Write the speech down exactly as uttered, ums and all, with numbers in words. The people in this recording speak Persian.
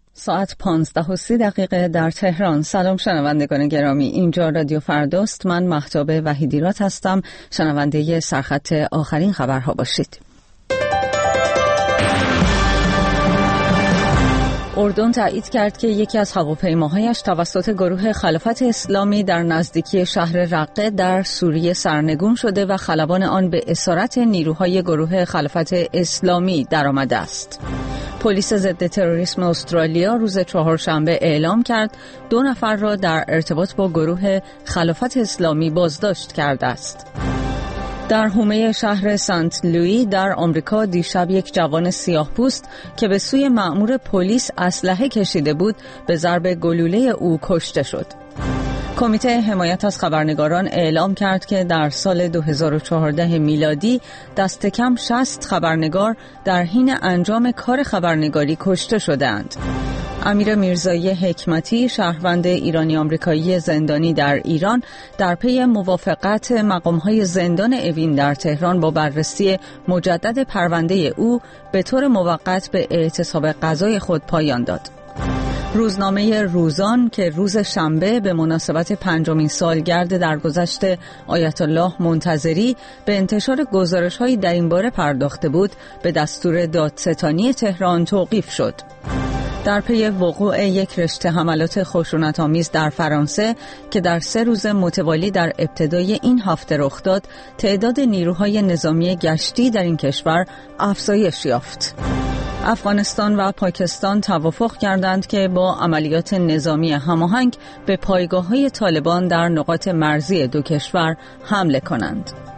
ساعت پانزده و سی دقیقه در تهران. سلام شنوندگان گرامی، اینجا رادیو فرداست. من مهتاب وحیدیرات هستم. شنونده سرخط آخرین خبرها باشید. اردن تایید کرد که یکی از هواپیماهایش توسط گروه خلافت اسلامی در نزدیکی شهر رقه در سوریه سرنگون شده و خلبان آن به اسارت نیروهای گروه خلافت اسلامی درآمده است. پلیس ضد تروریسم استرالیا روز چهارشنبه اعلام کرد دو نفر را در ارتباط با گروه خلافت اسلامی بازداشت کرده است. در حومه شهر سنت لوئی در آمریکا دیشب یک جوان سیاه‌پوست که به سوی مأمور پلیس اسلحه کشیده بود به ضرب گلوله او کشته شد. کمیته حمایت از خبرنگاران اعلام کرد که در سال دو هزار و چهارده میلادی دست کم شصت خبرنگار در حین انجام کار خبرنگاری کشته شدند. امیر میرزایی حکمتی، شهروند ایرانی آمریکایی زندانی در ایران، در پی موافقت مقام‌های زندان اوین در تهران با بررسی مجدد پرونده او به طور موقت به اعتصاب قضای خود پایان داد. روزنامه روزان که روز شنبه به مناسبت پنجمین سالگرد درگذشت آیت الله منتظری به انتشار گزارش‌هایی در این باره پرداخته بود، به دستور دادستانی تهران توقیف شد. در پی وقوع یک رشته حملات خشونت‌آمیز در فرانسه که در سه روز متوالی در ابتدای این هفته رخ داد، تعداد نیروهای نظامی گشتی در این کشور افزایش یافت. افغانستان و پاکستان توافق کردند که با عملیات نظامی هماهنگ به پایگاه‌های طالبان در نقاط مرزی دو کشور حمله کنند.